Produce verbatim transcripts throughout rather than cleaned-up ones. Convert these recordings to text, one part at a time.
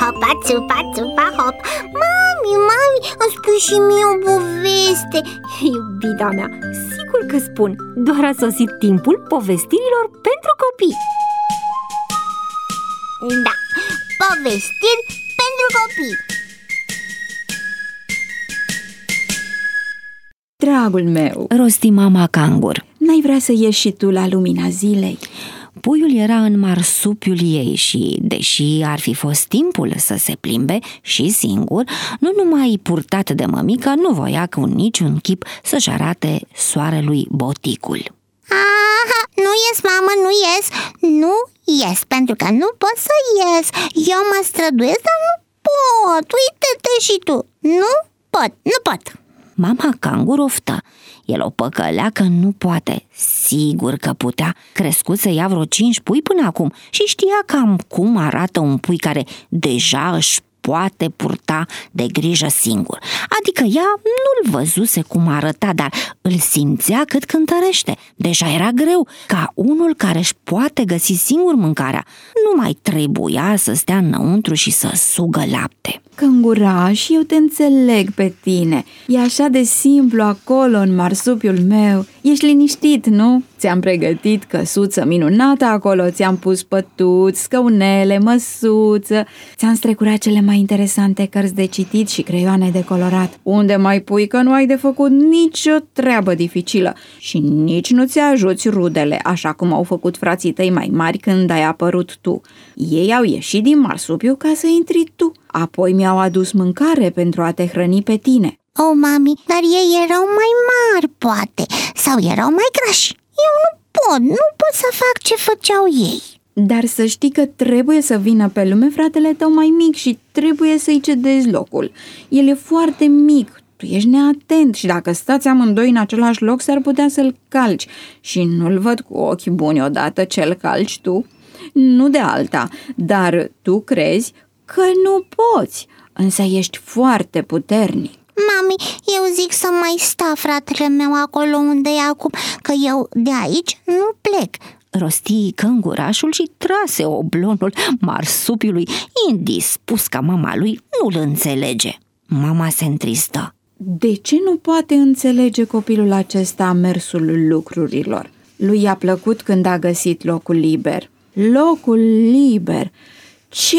hopa, țupa, țupa, hop. Mami, mami, îmi spui și mie o poveste. Iubita mea, sigur că spun. Doar a sosit timpul povestirilor pentru copii. Da, povestiri pentru copii. Dragul meu, rosti mama cangur, n-ai vrea să ieși și tu la lumina zilei? Puiul era în marsupiul ei și, deși ar fi fost timpul să se plimbe și singur, nu numai purtat de mămică, nu voia cu niciun chip să-și arate soarelui boticul. Aha, nu ies, mamă, nu ies, nu ies, pentru că nu pot să ies. Eu mă străduiesc, dar nu pot. Uite-te și tu. Nu pot, nu pot. Mama cangur oftă. El o păcălea că nu poate. Sigur că putea. Crescut să ia vreo cinci pui până acum și știa cam cum arată un pui care deja își poate purta de grijă singur. Adică ea nu-l văzuse cum arăta, dar îl simțea cât cântărește. Deja era greu, ca unul care își poate găsi singur mâncarea. Nu mai trebuia să stea înăuntru și să sugă lapte. Cănguraș, eu te înțeleg pe tine. E așa de simplu acolo în marsupiul meu. Ești liniștit, nu? Ți-am pregătit căsuță minunată acolo, ți-am pus pătuți, scăunele, măsuță, ți-am strecurat cele mai interesante cărți de citit și creioane de colorat. Unde mai pui că nu ai de făcut nicio treabă dificilă și nici nu ți ajuți rudele, așa cum au făcut frații tăi mai mari când ai apărut tu. Ei au ieșit din marsupiu ca să intri tu. Apoi mi-au adus mâncare pentru a te hrăni pe tine. Oh, mami, dar ei erau mai mari, poate, sau erau mai grași. Eu nu pot, nu pot să fac ce făceau ei. Dar să știi că trebuie să vină pe lume fratele tău mai mic și trebuie să-i cedezi locul. El e foarte mic, tu ești neatent și dacă stați amândoi în același loc s-ar putea să-l calci. Și nu-l văd cu ochi buni odată ce-l calci tu. Nu de alta, dar tu crezi că nu poți, însă ești foarte puternic. Mami, eu zic să mai sta fratele meu acolo unde e acum, că eu de aici nu plec. Rosti căngurașul și trase oblonul marsupiului, indispus ca mama lui nu-l înțelege. Mama se întristă. De ce nu poate înțelege copilul acesta mersul lucrurilor? Lui i-a plăcut când a găsit locul liber. Locul liber! Ce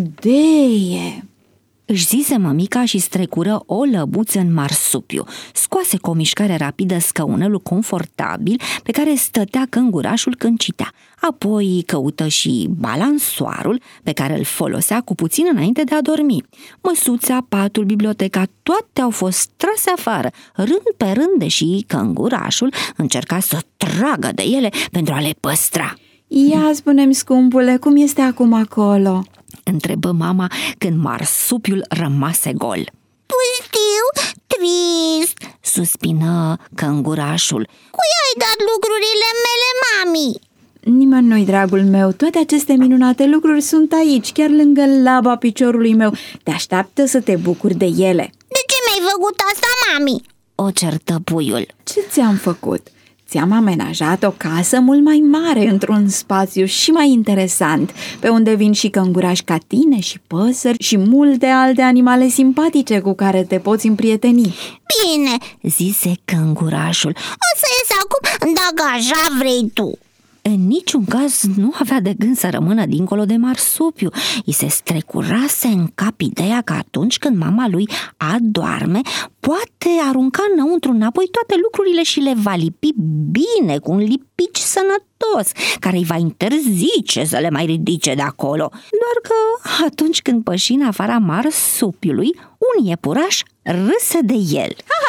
idee! Își zise mămica și strecură o lăbuță în marsupiu. Scoase cu o mișcare rapidă scăunelul confortabil pe care stătea căngurașul când citea. Apoi căută și balansoarul pe care îl folosea cu puțin înainte de a dormi. Măsuța, patul, biblioteca, toate au fost trase afară, rând pe rând, deși căngurașul încerca să tragă de ele pentru a le păstra. Ia spune-mi, scumpule, cum este acum acolo? Întrebă mama când marsupiul rămase gol. Pustiu, trist, suspină căngurașul. Cui ai dat lucrurile mele, mami? Nimănui, dragul meu, toate aceste minunate lucruri sunt aici, chiar lângă laba piciorului meu. Te așteaptă să te bucuri de ele. De ce mi-ai făcut asta, mami? O certă puiul. Ce ți-am făcut? Ți-am amenajat o casă mult mai mare, într-un spațiu și mai interesant, pe unde vin și căngurași ca tine și păsări și multe alte animale simpatice cu care te poți împrieteni. Bine, zise căngurașul. O să ies acum dacă așa vrei tu. În niciun caz nu avea de gând să rămână dincolo de marsupiu. I se strecurase în cap ideea că atunci când mama lui adorme, poate arunca înăuntru înapoi toate lucrurile și le va lipi bine cu un lipici sănătos, care îi va interzice să le mai ridice de acolo. Doar că atunci când păși în afara marsupiului, un iepuraș râse de el.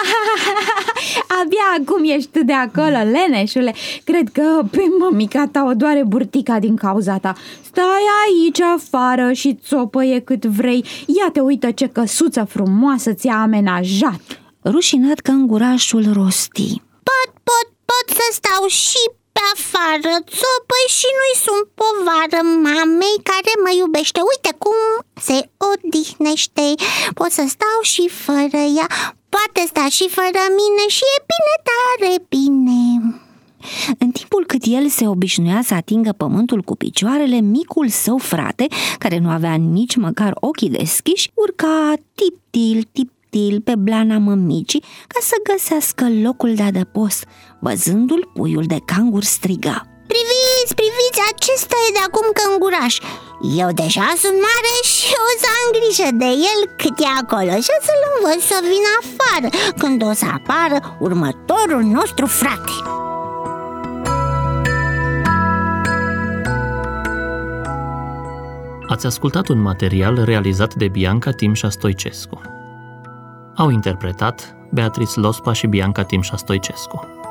Abia acum ești de acolo, leneșule. Cred că pe mămica ta o doare burtica din cauza ta. Stai aici afară și țopăie cât vrei. Ia te uită ce căsuță frumoasă ți-a amenajat. Rușinat căngurașul rosti. Pot, pot, pot să stau și pe afară, țopăi, și nu-i sunt povară mamei care mă iubește. Uite cum se odihnește. Pot să stau și fără ea, poate sta și fără mine și e bine, tare bine. În timpul cât el se obișnuia să atingă pământul cu picioarele, micul său frate, care nu avea nici măcar ochii deschiși, urca tip-til, tip-til pe blana mămicii ca să găsească locul de adăpost. Văzându-l, puiul de cangur striga: Priviți, priviți, acesta e de acum cănguraș. Eu deja sunt mare și o să am grijă de el cât e acolo și o să-l învăț să vină afară când o să apară următorul nostru frate. Ați ascultat un material realizat de Bianca Timșa Stoicescu. Au interpretat Beatrice Lospa și Bianca Timșa Stoicescu.